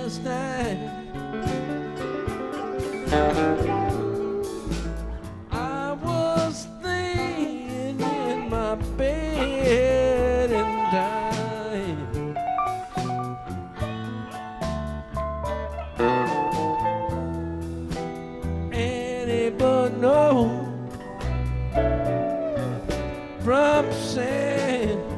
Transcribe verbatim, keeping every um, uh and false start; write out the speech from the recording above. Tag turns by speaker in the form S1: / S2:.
S1: last night. I was laying in my bed and dying. Anybody know from saying